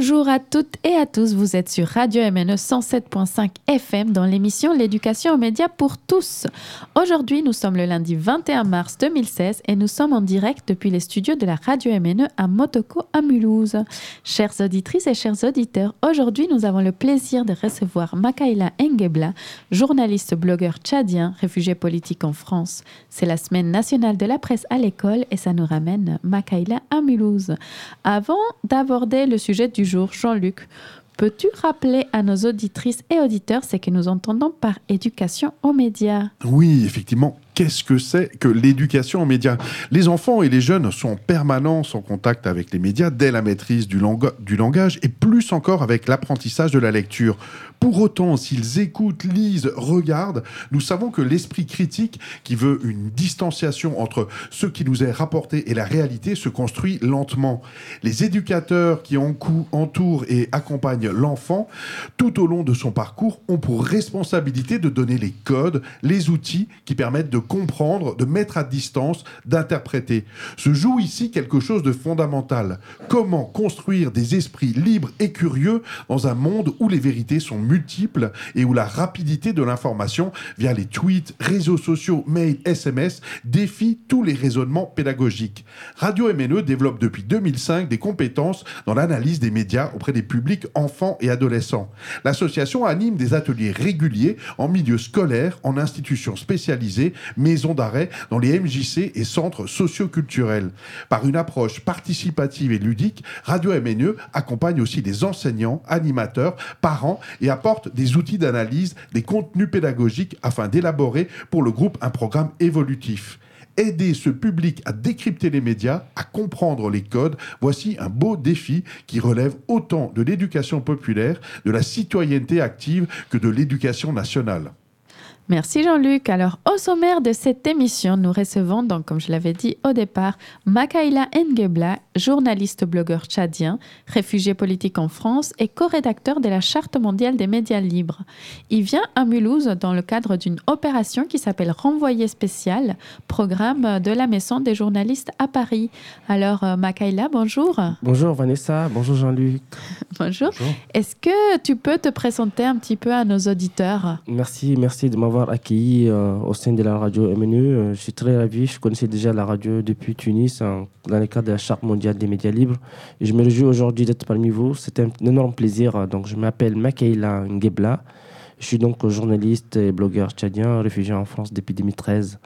Bonjour à toutes et à tous, vous êtes sur Radio MNE 107.5 FM dans l'émission L'éducation aux médias pour tous. Aujourd'hui, nous sommes le lundi 21 mars 2016 et nous sommes en direct depuis les studios de la Radio MNE à Motoko à Mulhouse. Chères auditrices et chers auditeurs, aujourd'hui nous avons le plaisir de recevoir Makaila Ngebla, journaliste blogueur tchadien, réfugié politique en France. C'est la semaine nationale de la presse à l'école et ça nous ramène Makaila à Mulhouse. Avant d'aborder le sujet du jour, Jean-Luc, peux-tu rappeler à nos auditrices et auditeurs ce que nous entendons par éducation aux médias ? Oui, effectivement. Qu'est-ce que c'est que l'éducation aux médias ? Les enfants et les jeunes sont en permanence en contact avec les médias dès la maîtrise du langage et plus encore avec l'apprentissage de la lecture. Pour autant, s'ils écoutent, lisent, regardent, nous savons que l'esprit critique, qui veut une distanciation entre ce qui nous est rapporté et la réalité, se construit lentement. Les éducateurs qui entourent et accompagnent l'enfant tout au long de son parcours ont pour responsabilité de donner les codes, les outils qui permettent de comprendre, de mettre à distance, d'interpréter. Se joue ici quelque chose de fondamental. Comment construire des esprits libres et curieux dans un monde où les vérités sont multiples et où la rapidité de l'information via les tweets, réseaux sociaux, mails, SMS défie tous les raisonnements pédagogiques. Radio MNE développe depuis 2005 des compétences dans l'analyse des médias auprès des publics enfants et adolescents. L'association anime des ateliers réguliers en milieu scolaire, en institutions spécialisées, maisons d'arrêt, dans les MJC et centres socio-culturels. Par une approche participative et ludique, Radio MNE accompagne aussi les enseignants, animateurs, parents et apporte des outils d'analyse des contenus pédagogiques afin d'élaborer pour le groupe un programme évolutif. Aider ce public à décrypter les médias, à comprendre les codes, voici un beau défi qui relève autant de l'éducation populaire, de la citoyenneté active que de l'éducation nationale. Merci Jean-Luc. Alors, au sommaire de cette émission, nous recevons donc, comme je l'avais dit au départ, Makaila Ngebla, journaliste blogueur tchadien, réfugié politique en France et co-rédacteur de la Charte mondiale des médias libres. Il vient à Mulhouse dans le cadre d'une opération qui s'appelle Renvoyé spécial, programme de la Maison des journalistes à Paris. Alors, Makaila, bonjour. Bonjour Vanessa, bonjour Jean-Luc. Bonjour. Est-ce que tu peux te présenter un petit peu à nos auditeurs ? Merci de m'avoir accueilli au sein de la radio MNE. Je suis très ravi, je connaissais déjà la radio depuis Tunis dans le cadre de la Charte mondiale des médias libres. Et je me réjouis aujourd'hui d'être parmi vous. C'est un énorme plaisir. Donc, je m'appelle Makaila Ngebla. Je suis donc journaliste et blogueur tchadien, réfugié en France depuis 2013.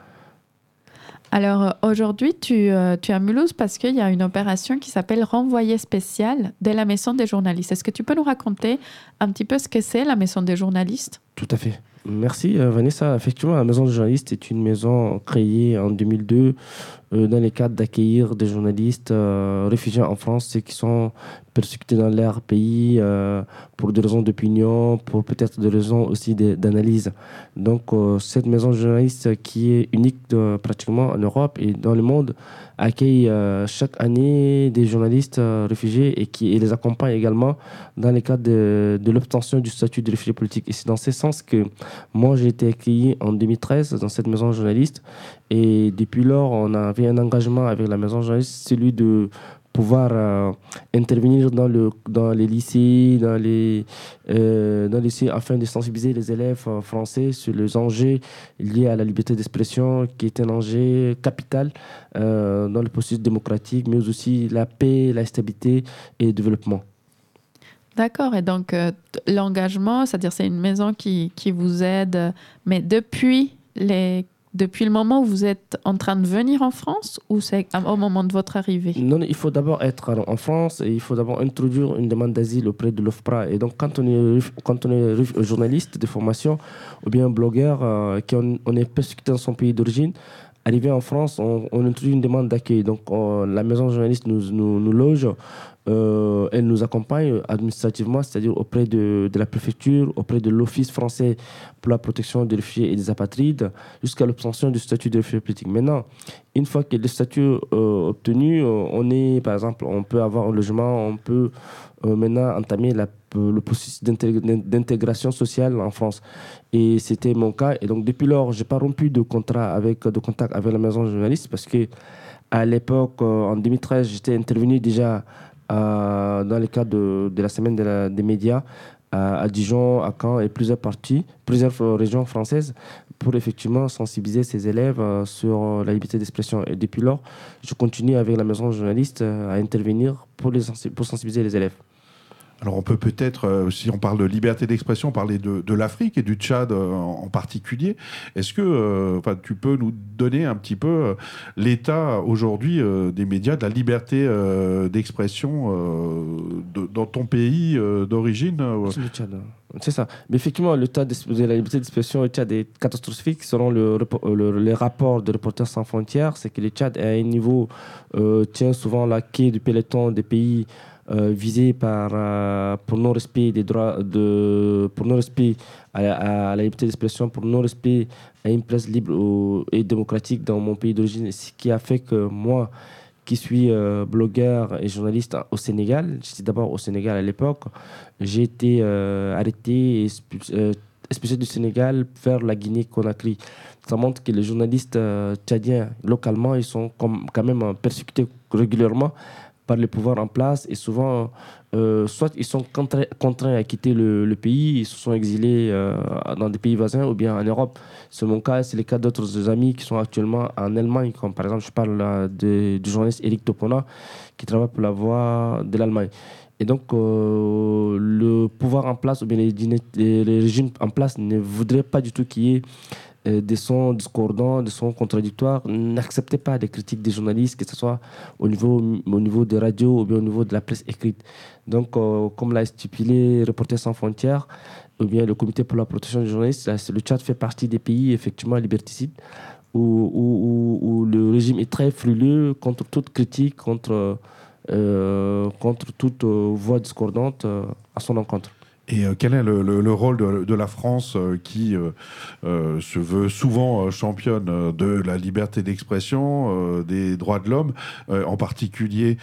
Alors aujourd'hui, tu es à Mulhouse parce qu'il y a une opération qui s'appelle Renvoyé spécial de la Maison des journalistes. Est-ce que tu peux nous raconter un petit peu ce que c'est la Maison des journalistes ? Tout à fait. Merci Vanessa. Effectivement, la Maison des journalistes est une maison créée en 2002 dans le cadre d'accueillir des journalistes réfugiés en France, ceux qui sont persécutés dans leur pays pour des raisons d'opinion, pour peut-être des raisons aussi d'analyse. Donc cette maison de journalistes qui est unique pratiquement en Europe et dans le monde accueille chaque année des journalistes réfugiés et les accompagne également dans le cadre de l'obtention du statut de réfugié politique. Et c'est dans ce sens que moi j'ai été accueilli en 2013 dans cette maison de journalistes et depuis lors on avait un engagement avec la maison de journalistes, celui de pouvoir intervenir dans les lycées, dans les lycées afin de sensibiliser les élèves français sur les enjeux liés à la liberté d'expression qui est un enjeu capital dans le processus démocratique, mais aussi la paix, la stabilité et le développement. D'accord, et donc l'engagement, c'est-à-dire c'est une maison qui vous aide, mais depuis le moment où vous êtes en train de venir en France ou c'est au moment de votre arrivée ? Non, il faut d'abord être en France et il faut d'abord introduire une demande d'asile auprès de l'OFPRA. Et donc, quand on est journaliste de formation ou bien blogueur, on est persécuté dans son pays d'origine, arrivé en France, on introduit une demande d'accueil. Donc, la maison journaliste nous loge. Elle nous accompagne administrativement, c'est-à-dire auprès de la préfecture, auprès de l'Office français pour la protection des réfugiés et des apatrides, jusqu'à l'obtention du statut de réfugié politique. Maintenant, une fois que le statut est obtenu, par exemple, on peut avoir un logement, on peut maintenant entamer le processus d'intégration sociale en France. Et c'était mon cas. Et donc, depuis lors, je n'ai pas rompu de contact avec la maison journaliste parce que à l'époque, en 2013, j'étais intervenu déjà dans le cadre de la semaine des médias à Dijon, à Caen et plusieurs régions françaises pour effectivement sensibiliser ces élèves sur la liberté d'expression. Et depuis lors, je continue avec la maison de journalistes à intervenir pour sensibiliser les élèves. Alors on peut peut-être, si on parle de liberté d'expression, parler de l'Afrique et du Tchad en particulier. Est-ce que tu peux nous donner un petit peu l'état aujourd'hui des médias, de la liberté d'expression dans ton pays d'origine C'est le Tchad. C'est ça. Mais effectivement, l'état de la liberté d'expression au Tchad est catastrophique. Selon les rapports de Reporters sans frontières, c'est que le Tchad est à un niveau, tient souvent la quai du peloton des pays visés pour non-respect des droits, pour non-respect à la liberté d'expression, pour non-respect à une presse libre et démocratique dans mon pays d'origine. Ce qui a fait que moi, qui suis blogueur et journaliste au Sénégal, j'étais d'abord au Sénégal à l'époque, j'ai été arrêté et expulsé du Sénégal vers la Guinée-Conakry. Ça montre que les journalistes tchadiens, localement, ils sont quand même persécutés régulièrement par les pouvoirs en place et souvent, soit ils sont contraints à quitter le pays, ils se sont exilés dans des pays voisins ou bien en Europe. C'est mon cas, c'est le cas d'autres amis qui sont actuellement en Allemagne, comme par exemple, je parle du journaliste Eric Topona qui travaille pour la Voix de l'Allemagne. Et donc, le pouvoir en place ou bien les régimes en place ne voudraient pas du tout qu'il y ait des sons discordants, des sons contradictoires, n'acceptez pas des critiques des journalistes, que ce soit au niveau des radios ou bien au niveau de la presse écrite. Donc, comme l'a stipulé Reporters sans frontières, ou bien le Comité pour la protection des journalistes, le Tchad fait partie des pays effectivement liberticides où le régime est très frileux contre toute critique, contre toute voix discordante à son encontre. Et quel est le rôle de la France qui se veut souvent championne de la liberté d'expression, des droits de l'homme, en particulier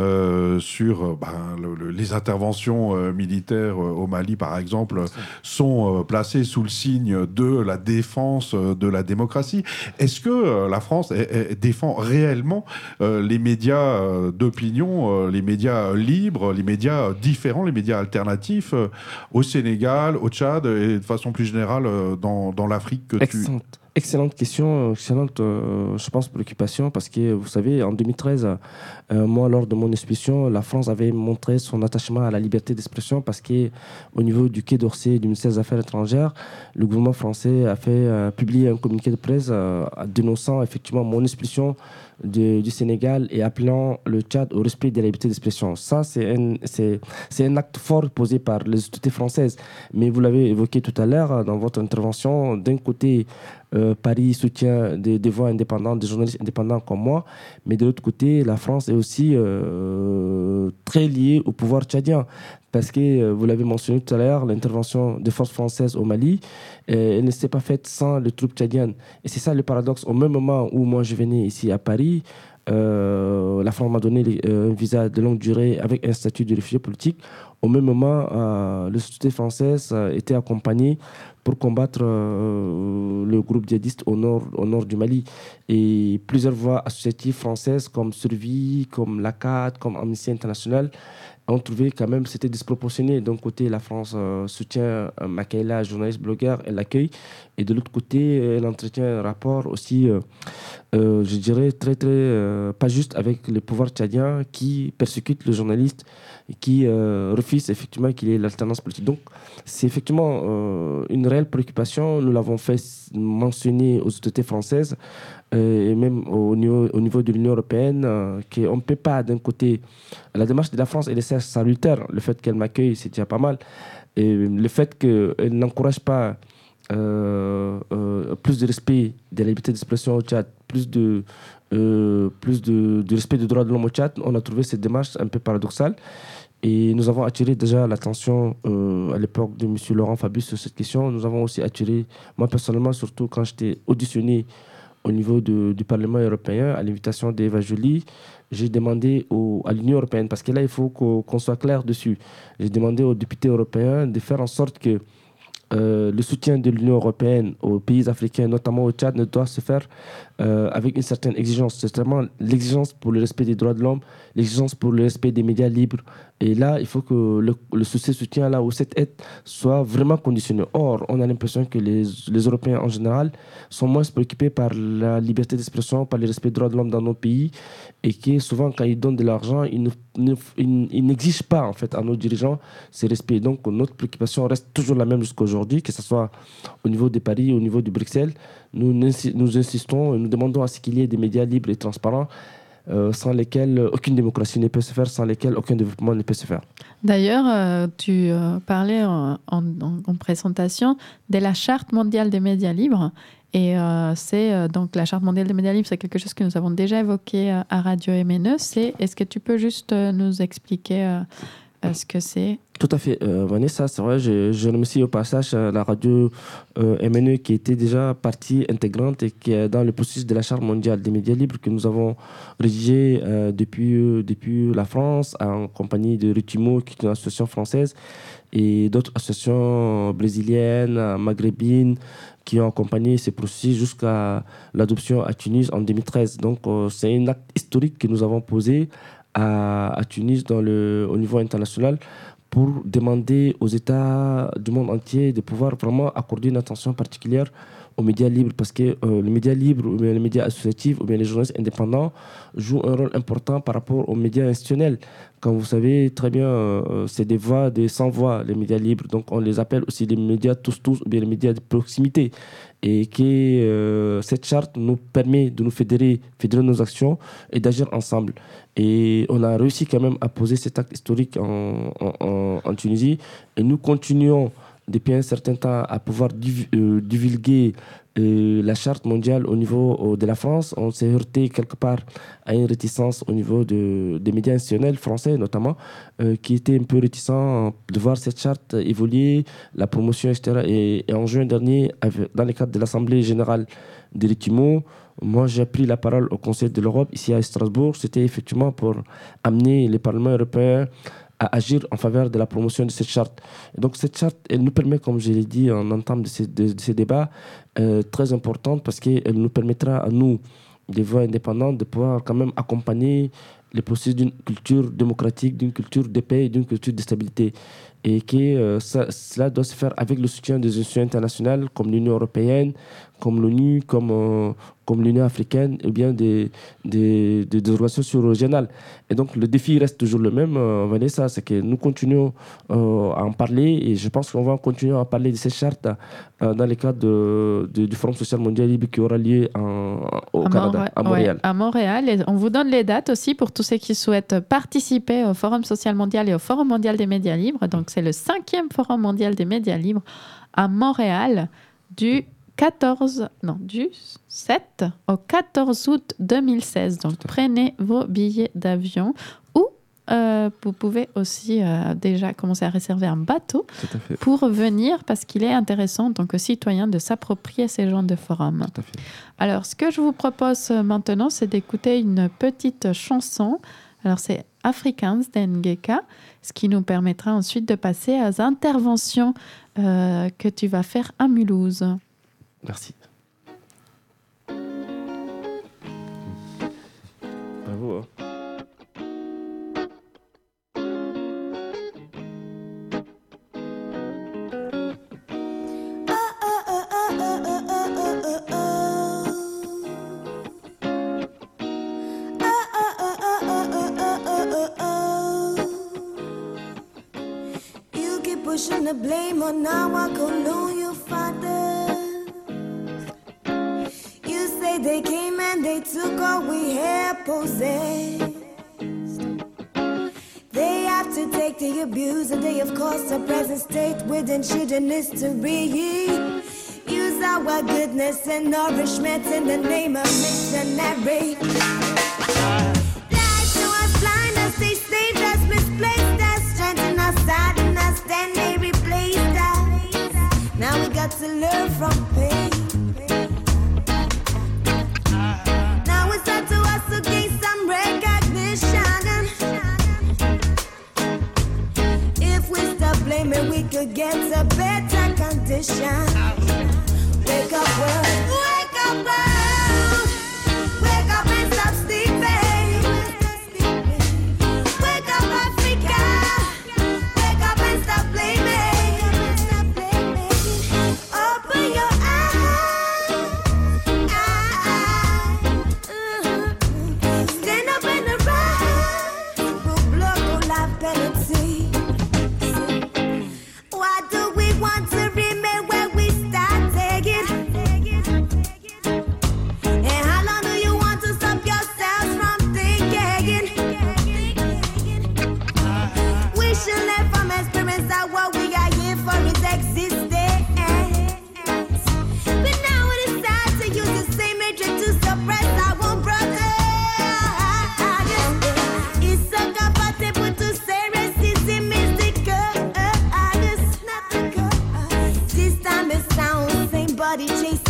sur les interventions militaires au Mali, par exemple, sont placées sous le signe de la défense de la démocratie. Est-ce que la France défend réellement les médias d'opinion, les médias libres, les médias différents, les médias alternatifs au Sénégal, au Tchad et de façon plus générale dans l'Afrique que Excellente question, excellente, je pense, préoccupation, parce que, vous savez, en 2013, moi, lors de mon expulsion, la France avait montré son attachement à la liberté d'expression parce qu'au niveau du Quai d'Orsay du ministère des Affaires étrangères, le gouvernement français a publié un communiqué de presse dénonçant effectivement mon expulsion du Sénégal et appelant le Tchad au respect de la liberté d'expression. Ça, c'est un acte fort posé par les autorités françaises. Mais vous l'avez évoqué tout à l'heure dans votre intervention, d'un côté, Paris soutient des voix indépendantes, des journalistes indépendants comme moi, mais de l'autre côté, la France est aussi très liée au pouvoir tchadien. Parce que, vous l'avez mentionné tout à l'heure, l'intervention des forces françaises au Mali, elle ne s'est pas faite sans les troupes tchadiennes. Et c'est ça le paradoxe. Au même moment où moi je venais ici à Paris, la France m'a donné un visa de longue durée avec un statut de réfugié politique. Au même moment, les sociétés françaises étaient accompagnées pour combattre le groupe djihadiste au nord du Mali. Et plusieurs voix associatives françaises comme Survie, comme l'ACAD, comme Amnesty International ont trouvé quand même que c'était disproportionné. D'un côté, la France soutient Makaïla, journaliste, blogueur, elle l'accueille. Et de l'autre côté, elle entretient un rapport aussi, je dirais, très, très pas juste avec le pouvoir tchadien qui persécute le journaliste et qui refuse effectivement qu'il y ait l'alternance politique. Donc, c'est effectivement une réelle préoccupation. Nous l'avons fait mentionner aux autorités françaises et même au niveau de l'Union européenne, qu'on ne peut pas, d'un côté, la démarche de la France, elle est salutaire. Le fait qu'elle m'accueille, c'est déjà pas mal. Et le fait qu'elle n'encourage pas plus de respect de la liberté d'expression au Tchad, plus de respect des droits de l'homme au Tchad, on a trouvé cette démarche un peu paradoxale. Et nous avons attiré déjà l'attention à l'époque de M. Laurent Fabius sur cette question. Nous avons aussi attiré, moi personnellement, surtout quand j'étais auditionné au niveau du Parlement européen, à l'invitation d'Eva Joly, j'ai demandé à l'Union européenne, parce que là, il faut qu'on soit clair dessus. J'ai demandé aux députés européens de faire en sorte que le soutien de l'Union européenne aux pays africains, notamment au Tchad, ne doit se faire avec une certaine exigence. C'est vraiment l'exigence pour le respect des droits de l'homme, l'exigence pour le respect des médias libres. Et là, il faut que ce soutien-là ou cette aide soit vraiment conditionné. Or, on a l'impression que les Européens en général sont moins préoccupés par la liberté d'expression, par le respect des droits de l'homme dans nos pays, et que souvent, quand ils donnent de l'argent, ils n'exigent pas en fait à nos dirigeants ces respects. Donc, notre préoccupation reste toujours la même jusqu'à aujourd'hui, que ce soit au niveau de Paris, au niveau de Bruxelles. Nous insistons et nous demandons à ce qu'il y ait des médias libres et transparents, sans lesquels aucune démocratie ne peut se faire, sans lesquels aucun développement ne peut se faire. D'ailleurs, tu parlais en présentation de la Charte mondiale des médias libres. Et donc la Charte mondiale des médias libres, c'est quelque chose que nous avons déjà évoqué à Radio MNE. Est-ce que tu peux juste nous expliquer ce que c'est? Tout à fait, Vanessa, c'est vrai, je remercie au passage la radio MNE qui était déjà partie intégrante et qui est dans le processus de la Charte mondiale des médias libres que nous avons rédigé depuis la France en compagnie de Ritimo, qui est une association française, et d'autres associations brésiliennes, maghrébines, qui ont accompagné ces processus jusqu'à l'adoption à Tunis en 2013. Donc c'est un acte historique que nous avons posé à Tunis au niveau international pour demander aux États du monde entier de pouvoir vraiment accorder une attention particulière aux médias libres, parce que les médias libres ou bien les médias associatifs ou bien les journalistes indépendants jouent un rôle important par rapport aux médias institutionnels. Comme vous savez très bien, c'est des voix, des sans-voix, les médias libres. Donc on les appelle aussi les médias tous ou bien les médias de proximité. Et que cette charte nous permet de nous fédérer nos actions et d'agir ensemble. Et on a réussi quand même à poser cet acte historique en Tunisie. Et nous continuons depuis un certain temps à pouvoir divulguer la charte mondiale au niveau de la France. On s'est heurté quelque part à une réticence au niveau des médias institutionnels français notamment, qui étaient un peu réticents de voir cette charte évoluer, la promotion, etc. Et en juin dernier, dans le cadre de l'Assemblée générale de l'Itimo, moi j'ai pris la parole au Conseil de l'Europe ici à Strasbourg. C'était effectivement pour amener les parlements européens à agir en faveur de la promotion de cette charte. Et donc cette charte, elle nous permet, comme je l'ai dit en entame de ces débats, très importante, parce qu'elle nous permettra à nous, des voix indépendantes, de pouvoir quand même accompagner les processus d'une culture démocratique, d'une culture de paix et d'une culture de stabilité. Et que cela doit se faire avec le soutien des institutions internationales comme l'Union européenne, comme l'ONU, comme l'Union africaine, et bien des organisations sur-régionales. Et donc le défi reste toujours le même, Vanessa, c'est que nous continuons à en parler, et je pense qu'on va continuer à parler de ces chartes dans le cadre du Forum social mondial libre qui aura lieu au Canada, à Montréal. Ouais, à Montréal, et on vous donne les dates aussi pour tous ceux qui souhaitent participer au Forum social mondial et au Forum mondial des médias libres. Donc c'est le 5e Forum mondial des médias libres à Montréal du 7 au 14 août 2016. Donc, prenez vos billets d'avion ou vous pouvez aussi déjà commencer à réserver un bateau pour venir, parce qu'il est intéressant en tant que citoyen de s'approprier ces genres de forums. Tout à fait. Alors, ce que je vous propose maintenant, c'est d'écouter une petite chanson. Alors, c'est Afrikaans d'Ngeka, ce qui nous permettra ensuite de passer aux interventions que tu vas faire à Mulhouse. Merci. Bravo. You keep pushing the blame on our colonial father. They came and they took all we had possessed. They have to take the abuse and they have caused a present state with children history. Use our goodness and nourishment in the name of missionary. Lies to us, blind us, they saved us, misplaced us, strengthened us, saddened us, then they replaced us. Now we got to learn from pain. If we stop blaming, we could get a better condition.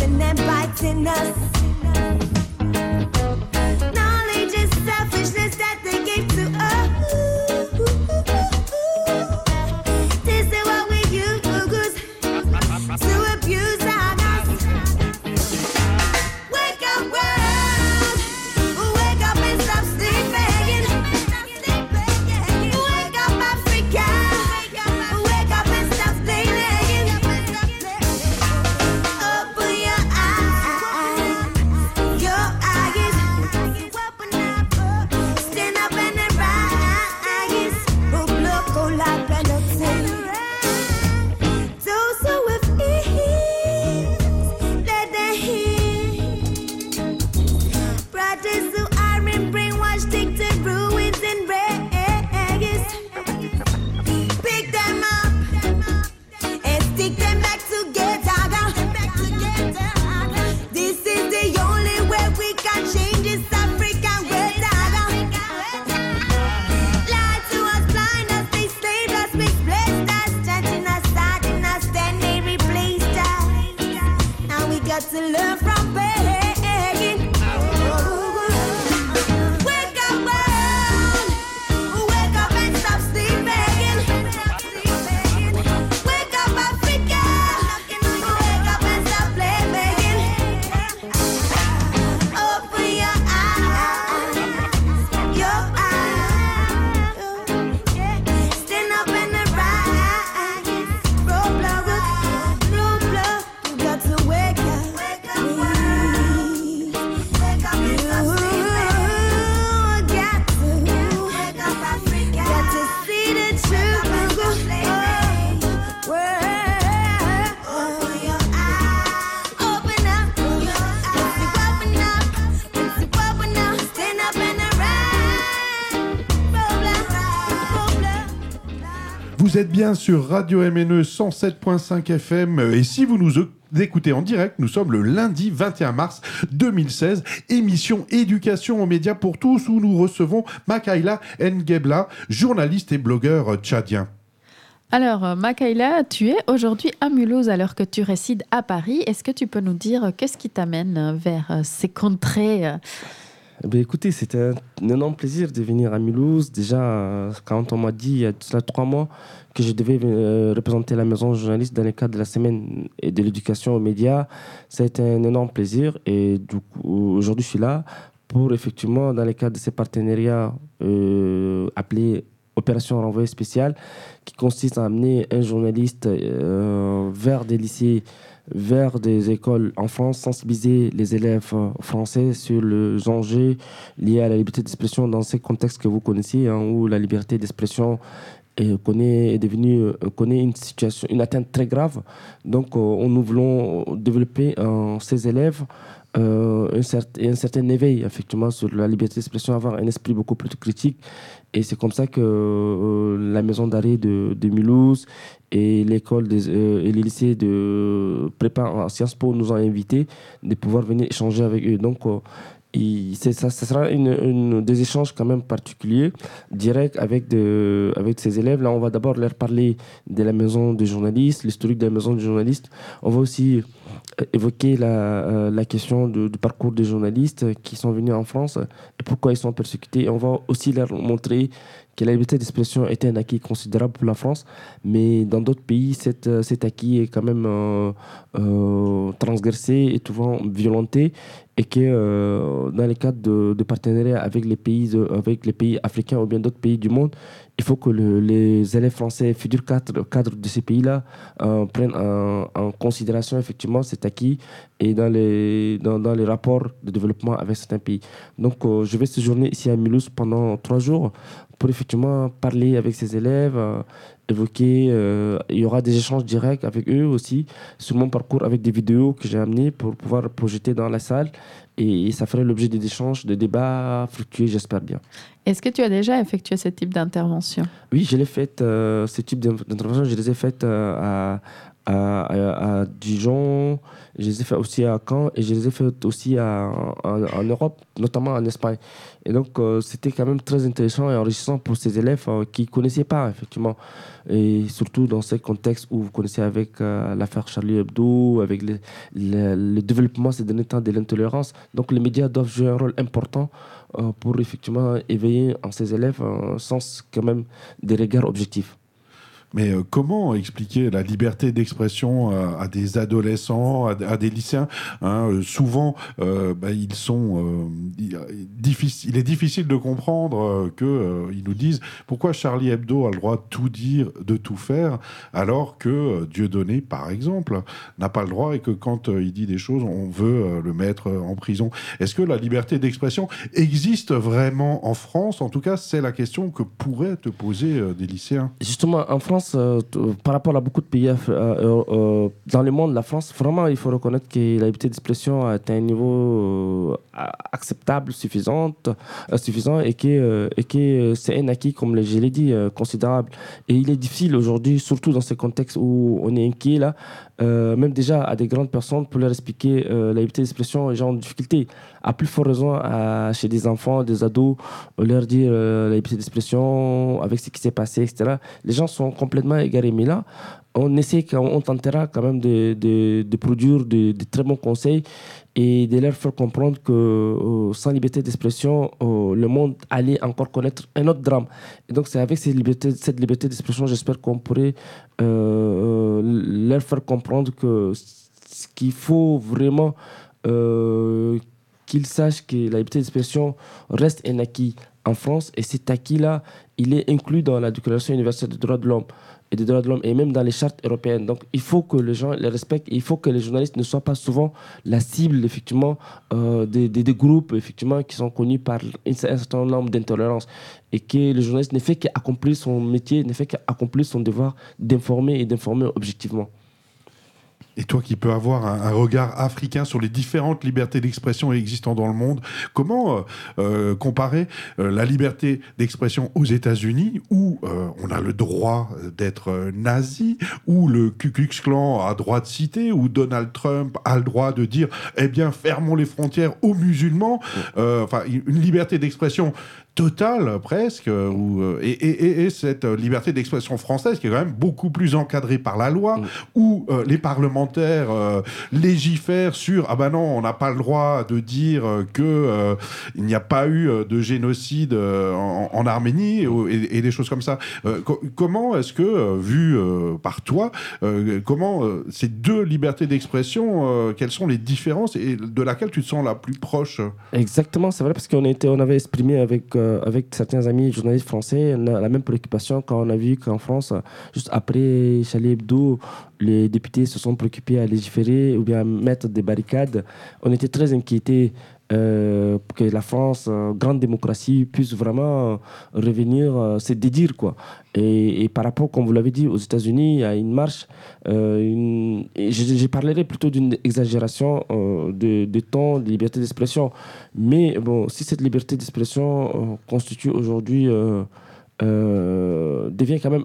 biting and biting us. Knowledge is selfishness that they give to us. This is what we use to abuse us. Wake up, world. Wake up and stop sleeping. Wake up, Africa. Wake up and stop sleeping. Open your eyes. Stand up and rise. Bloco la planète. Those who have ears, let them hear. Brothers who are in brainwashed, take to ruins and rags. Pick them up and stick them back together. This is the only way we can change this African world. Lie to us, blind us, they slaved us, misplaced us, chanting us, starting us, then they replaced us. And we got to learn from begging. Wake up, world. Wake up and stop sleeping. Wake up, Africa. Wake up and stop playing. Open your eyes. Stand up and rise. Roadblock, you got to wake up. Got to see the truth. Open your eyes. Open up. Stand up and rise. Vous êtes bien sur Radio MNE 107.5 FM et si vous nous écoutez en direct, nous sommes le lundi 21 mars 2016, émission Éducation aux médias pour tous où nous recevons Makaila Ngebla, journaliste et blogueur tchadien. Alors, Makaila, tu es aujourd'hui à Mulhouse alors que tu résides à Paris. Est-ce que tu peux nous dire qu'est-ce qui t'amène vers ces contrées Écoutez, c'était un énorme plaisir de venir à Mulhouse. Déjà, quand on m'a dit il y a 3 mois que je devais représenter la maison journaliste dans le cadre de la semaine de l'éducation aux médias, ça a été un énorme plaisir. Et du coup, aujourd'hui, je suis là pour effectivement, dans le cadre de ces partenariats appelés Opération Renvoi Spécial, qui consiste à amener un journaliste vers des lycées, vers des écoles en France, sensibiliser les élèves français sur les enjeux liés à la liberté d'expression dans ces contextes que vous connaissez, où la liberté d'expression connaît une atteinte très grave. Donc, nous voulons développer ces élèves un certain éveil effectivement sur la liberté d'expression, avoir un esprit beaucoup plus critique. Et c'est comme ça que la maison d'arrêt de Mulhouse et l'école et les lycées de prépa en Sciences Po nous ont invités de pouvoir venir échanger avec eux. Donc, ça sera des échanges quand même particuliers, directs avec ces élèves. Là, on va d'abord leur parler de la maison des journalistes, l'historique de la maison des journalistes. On va aussi évoquer la question du parcours des journalistes qui sont venus en France et pourquoi ils sont persécutés. Et on va aussi leur montrer que la liberté d'expression était un acquis considérable pour la France, mais dans d'autres pays, cet acquis est quand même transgressé et souvent violenté, et que dans les cadres de partenariat avec les pays africains ou bien d'autres pays du monde, il faut que les élèves français, futurs cadres de ces pays-là, prennent en considération effectivement cet acquis et dans les rapports de développement avec certains pays. Donc, je vais séjourner ici à Mulhouse pendant 3 jours pour effectivement parler avec ces élèves, évoquer. Il y aura des échanges directs avec eux aussi sur mon parcours avec des vidéos que j'ai amenées pour pouvoir projeter dans la salle. Et ça ferait l'objet d'échanges, de débats fructueux, j'espère bien. Est-ce que tu as déjà effectué ce type d'intervention ? Oui, je l'ai fait. Ce type d'intervention, je les ai faites à Dijon, je les ai fait aussi à Caen et je les ai fait aussi en Europe, notamment en Espagne. Et donc, c'était quand même très intéressant et enrichissant pour ces élèves qui ne connaissaient pas, effectivement. Et surtout dans ce contexte où vous connaissez avec l'affaire Charlie Hebdo, avec le développement ces derniers temps de l'intolérance. Donc, les médias doivent jouer un rôle important pour effectivement éveiller en ces élèves un sens quand même des regards objectifs. Mais comment expliquer la liberté d'expression à des adolescents, à des lycéens, hein, souvent, ils sont il est difficile de comprendre qu'ils nous disent pourquoi Charlie Hebdo a le droit de tout dire, de tout faire, alors que Dieudonné, par exemple, n'a pas le droit et que quand il dit des choses, on veut le mettre en prison. Est-ce que la liberté d'expression existe vraiment en France ? En tout cas, c'est la question que pourraient te poser des lycéens. Justement, en France, par rapport à beaucoup de pays dans le monde, la France, vraiment, il faut reconnaître que la liberté d'expression a atteint un niveau acceptable, suffisant, et que c'est un acquis, comme je l'ai dit, considérable. Et il est difficile aujourd'hui, surtout dans ce contexte où on est inquiet, là, même déjà à des grandes personnes, pour leur expliquer la liberté d'expression, les gens ont des difficultés. À plus forte raison, chez des enfants, des ados, leur dire la liberté d'expression, avec ce qui s'est passé, etc. Les gens sont complètement égarés. Mais là, on tentera quand même de produire de très bons conseils et de leur faire comprendre que sans liberté d'expression, le monde allait encore connaître un autre drame. Et donc, c'est avec cette liberté d'expression, j'espère qu'on pourrait leur faire comprendre que ce qu'il faut vraiment qu'ils sachent que la liberté d'expression reste un acquis en France, et cet acquis-là, il est inclus dans la Déclaration universelle des droits de l'homme et même dans les chartes européennes. Donc, il faut que les gens les respectent, il faut que les journalistes ne soient pas souvent la cible, effectivement, des groupes, effectivement, qui sont connus par un certain nombre d'intolérances, et que le journaliste ne fait qu'accomplir son métier, ne fait qu'accomplir son devoir d'informer et d'informer objectivement. Et toi qui peux avoir un regard africain sur les différentes libertés d'expression existant dans le monde, comment comparer la liberté d'expression aux États-Unis, où on a le droit d'être nazi, où le Ku Klux Klan a droit de citer, où Donald Trump a le droit de dire « Eh bien, fermons les frontières aux musulmans ». Enfin, une liberté d'expression totale, presque, et cette liberté d'expression française qui est quand même beaucoup plus encadrée par la loi, où les parlementaires légifèrent sur « Ah ben non, on n'a pas le droit de dire qu'il n'y a pas eu de génocide en Arménie » et des choses comme ça. Comment est-ce que, vu par toi, comment ces deux libertés d'expression, quelles sont les différences et de laquelle tu te sens la plus proche ? Exactement, c'est vrai, parce qu'on avait exprimé avec certains amis journalistes français la même préoccupation quand on a vu qu'en France, juste après Charlie Hebdo, les députés se sont préoccupés à légiférer ou bien à mettre des barricades. On était très inquiétés que la France, grande démocratie, puisse vraiment revenir, se dédire, quoi. Et par rapport, comme vous l'avez dit, aux États-Unis, il y a une marche. Je parlerai plutôt d'une exagération de ton, de liberté d'expression. Mais bon, si cette liberté d'expression constitue aujourd'hui, devient quand même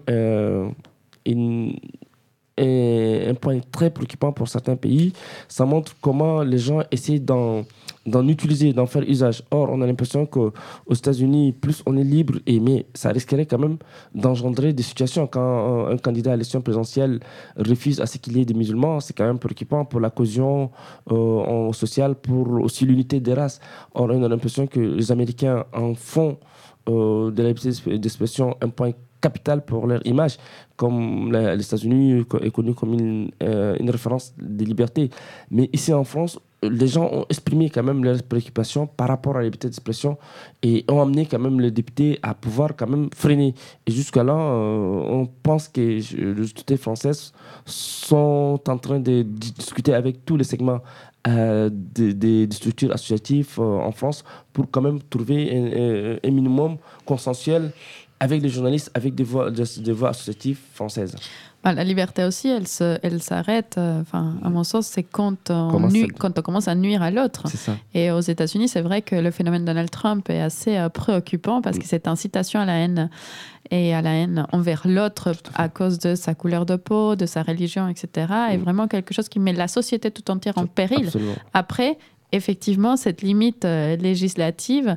un point très préoccupant pour certains pays, ça montre comment les gens essaient d'en utiliser, d'en faire usage. Or, on a l'impression qu'aux États-Unis, plus on est libre, mais ça risquerait quand même d'engendrer des situations. Quand un candidat à l'élection présidentielle refuse à ce qu'il y ait des musulmans, c'est quand même préoccupant pour la cohésion sociale, pour aussi l'unité des races. Or, on a l'impression que les Américains en font de la liberté d'expression un point capital pour leur image, comme les États-Unis est connu comme une référence de liberté. Mais ici en France, les gens ont exprimé quand même leurs préoccupations par rapport à la liberté d'expression et ont amené quand même les députés à pouvoir quand même freiner. Et jusqu'à là, on pense que les autorités françaises sont en train de discuter avec tous les segments des structures associatives en France pour quand même trouver un minimum consensuel avec les journalistes, avec des voix associatives françaises. La liberté aussi, elle s'arrête. À mon sens, c'est quand on commence à nuire à l'autre. C'est ça. Et aux États-Unis, c'est vrai que le phénomène Donald Trump est assez préoccupant parce que cette incitation à la haine et à la haine envers l'autre à cause de sa couleur de peau, de sa religion, etc., est vraiment quelque chose qui met la société tout entière en péril. Absolument. Après, effectivement, cette limite législative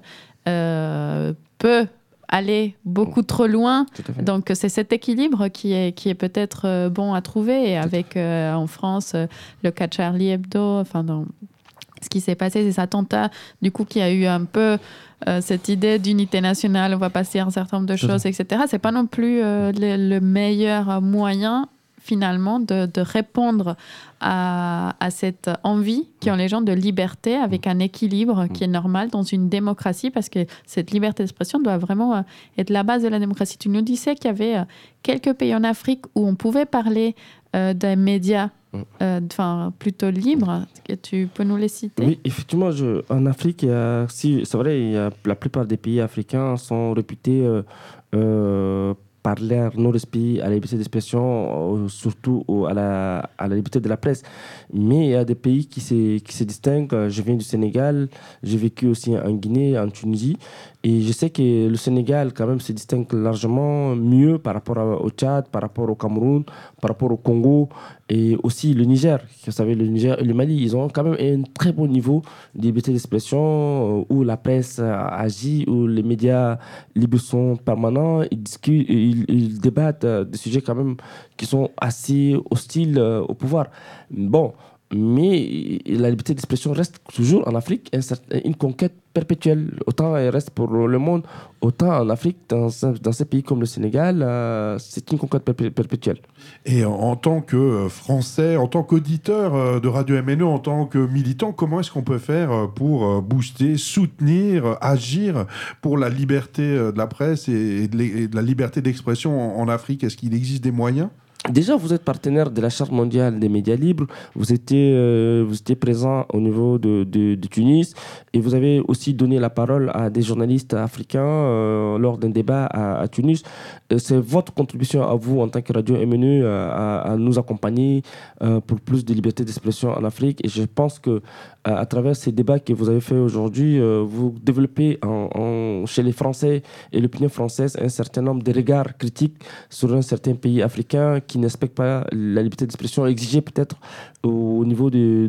peut aller beaucoup trop loin. Donc, c'est cet équilibre qui est peut-être bon à trouver. Et avec, en France, le cas de Charlie Hebdo, ce qui s'est passé, c'est cet attentat, du coup, qui a eu un peu cette idée d'unité nationale, on va passer un certain nombre de choses, etc. C'est pas non plus le meilleur moyen, finalement, de répondre à cette envie qu'ont les gens de liberté avec un équilibre qui est normal dans une démocratie, parce que cette liberté d'expression doit vraiment être la base de la démocratie. Tu nous disais qu'il y avait quelques pays en Afrique où on pouvait parler des médias plutôt libres. Tu peux nous les citer? Oui, effectivement, en Afrique, c'est vrai, la plupart des pays africains sont réputés par leur non-respect à la liberté d'expression, surtout à la liberté de la presse. Mais il y a des pays qui se distinguent. Je viens du Sénégal, j'ai vécu aussi en Guinée, en Tunisie, et je sais que le Sénégal, quand même, se distingue largement mieux par rapport au Tchad, par rapport au Cameroun, par rapport au Congo, et aussi le Niger. Vous savez, le Niger et le Mali, ils ont quand même un très bon niveau de liberté d'expression, où la presse agit, où les médias libres sont permanents, ils discutent, ils débattent des sujets quand même qui sont assez hostiles au pouvoir. Bon, mais la liberté d'expression reste toujours en Afrique une conquête perpétuelle. Autant elle reste pour le monde, autant en Afrique, dans ces pays comme le Sénégal, c'est une conquête perpétuelle. Et en tant que Français, en tant qu'auditeur de Radio MNE, en tant que militant, comment est-ce qu'on peut faire pour booster, soutenir, agir pour la liberté de la presse et de la liberté d'expression en Afrique? Est-ce qu'il existe des moyens? Déjà, vous êtes partenaire de la Charte mondiale des médias libres. Vous étiez présent au niveau de Tunis, et vous avez aussi donné la parole à des journalistes africains lors d'un débat à Tunis. C'est votre contribution à vous en tant que Radio MNE à nous accompagner pour plus de liberté d'expression en Afrique. Et je pense que à travers ces débats que vous avez fait aujourd'hui, vous développez chez les Français et l'opinion française un certain nombre de regards critiques sur un certain pays africain qui ne respectent pas la liberté d'expression exigée peut-être au niveau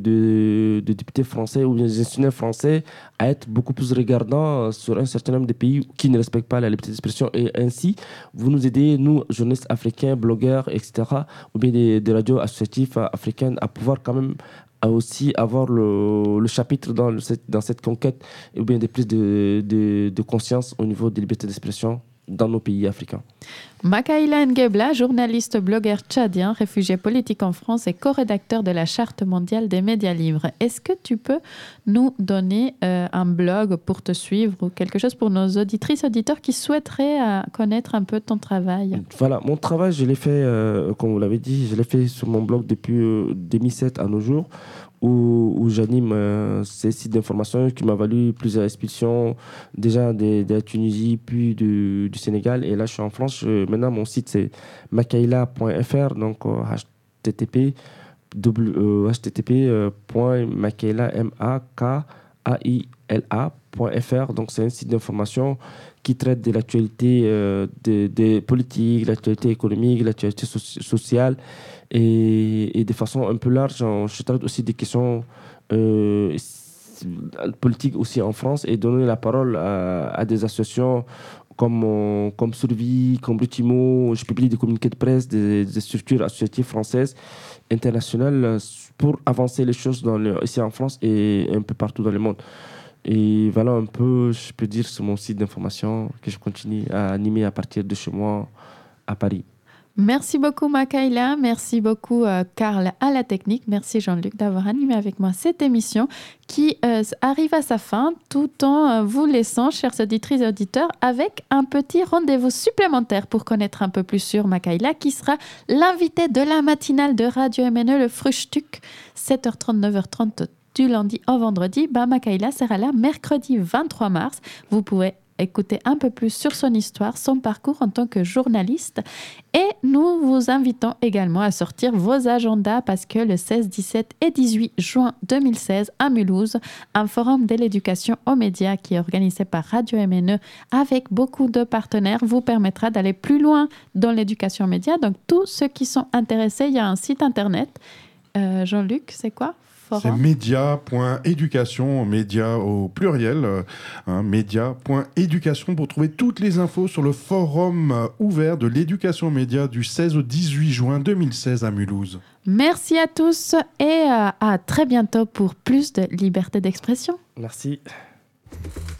de députés français ou des institutionnels français, à être beaucoup plus regardants sur un certain nombre de pays qui ne respectent pas la liberté d'expression. Et ainsi, vous nous aidez, nous, journalistes africains, blogueurs, etc., ou bien des radios associatives africaines, à pouvoir quand même aussi avoir le chapitre dans cette conquête, ou bien de plus de conscience au niveau des libertés d'expression dans nos pays africains. Makaïla Ngebla, journaliste blogueur tchadien, réfugié politique en France et co-rédacteur de la Charte mondiale des médias libres. Est-ce que tu peux nous donner un blog pour te suivre ou quelque chose pour nos auditrices, auditeurs qui souhaiteraient connaître un peu ton travail? Voilà, mon travail, je l'ai fait, comme vous l'avez dit, je l'ai fait sur mon blog depuis 2007 à nos jours, où j'anime ces sites d'information qui m'a valu plusieurs expulsions, déjà de la Tunisie, puis du Sénégal. Et là, je suis en France. Maintenant, mon site, c'est makaila.fr, donc http://makaila.fr. Donc, c'est un site d'information qui traite de l'actualité des politiques, l'actualité économique, l'actualité sociale, et de façon un peu large. Je traite aussi des questions politiques aussi en France, et donner la parole à des associations comme Survie, comme Brutimo. Je publie des communiqués de presse des structures associatives françaises, internationales, pour avancer les choses ici en France et un peu partout dans le monde. Et voilà un peu, je peux dire, sur mon site d'information que je continue à animer à partir de chez moi à Paris. Merci beaucoup Makaïla, merci beaucoup Karl à la technique, merci Jean-Luc d'avoir animé avec moi cette émission qui arrive à sa fin, tout en vous laissant, chers auditrices et auditeurs, avec un petit rendez-vous supplémentaire pour connaître un peu plus sur Makaïla, qui sera l'invité de la matinale de Radio MNE, le Frühstück, 7h30, 9h30 du lundi au vendredi. Makaïla sera là mercredi 23 mars. Vous pouvez écouter un peu plus sur son histoire, son parcours en tant que journaliste. Et nous vous invitons également à sortir vos agendas parce que le 16, 17 et 18 juin 2016 à Mulhouse, un forum de l'éducation aux médias qui est organisé par Radio MNE avec beaucoup de partenaires vous permettra d'aller plus loin dans l'éducation aux médias. Donc tous ceux qui sont intéressés, il y a un site internet. Jean-Luc, c'est quoi ? C'est média.éducation, média au pluriel, média.éducation pour trouver toutes les infos sur le forum ouvert de l'éducation aux médias du 16 au 18 juin 2016 à Mulhouse. Merci à tous et à très bientôt pour plus de liberté d'expression. Merci.